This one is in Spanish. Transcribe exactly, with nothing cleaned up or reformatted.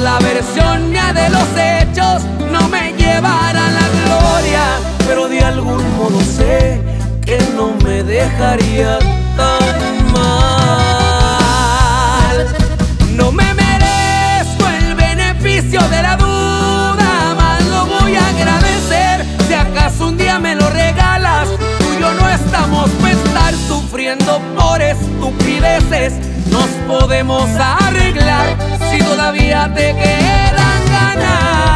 la versión mía de los hechos no me llevará a la gloria, pero de algún modo sé que no me dejaría tan mal. No me merezco el beneficio de la duda, mas lo voy a agradecer si acaso un día me lo regalas. Tú y yo no estamos para estar sufriendo por estupideces. Nos podemos arreglar si todavía te quedan ganas.